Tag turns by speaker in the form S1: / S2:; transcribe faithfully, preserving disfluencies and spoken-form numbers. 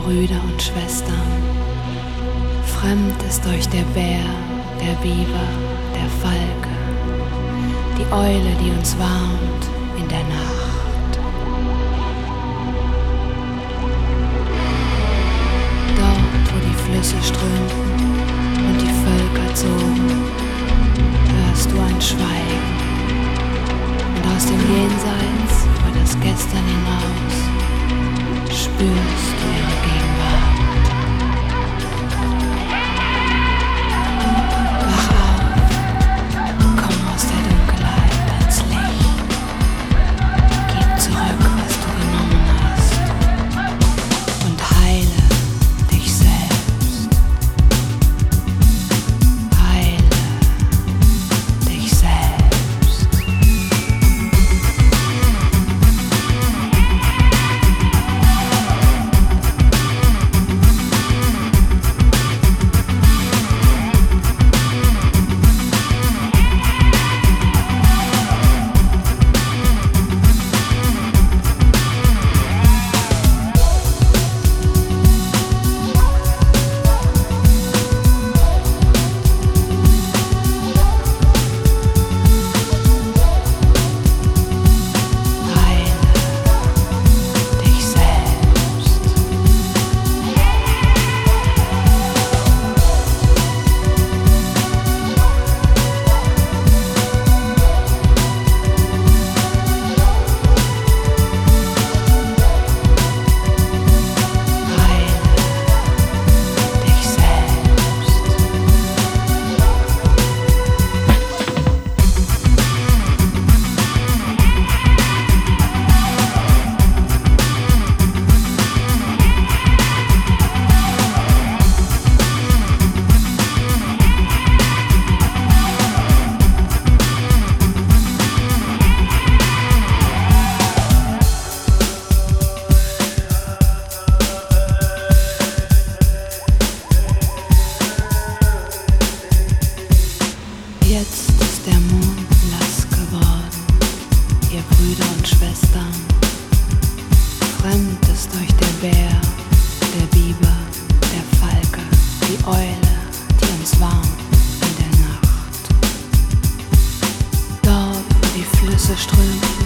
S1: Brüder und Schwestern. Fremd ist euch der Bär, der Biber, der Falke, die Eule, die uns warnt in der Nacht. Dort, wo die Flüsse strömten und die Völker zogen, hörst du ein Schweigen. Und aus dem Jenseits über das Gestern hinaus spürst du ihre Gegenwart. Wach auf, komm aus der Dunkelheit ans Licht. Gib zurück, was du genommen hast, und heile dich selbst. Heile dich selbst. Jetzt ist der Mond blass geworden, ihr Brüder und Schwestern. Fremd ist euch der Bär, der Biber, der Falke, die Eule, die uns warnt in der Nacht. Dort, wo die Flüsse strömten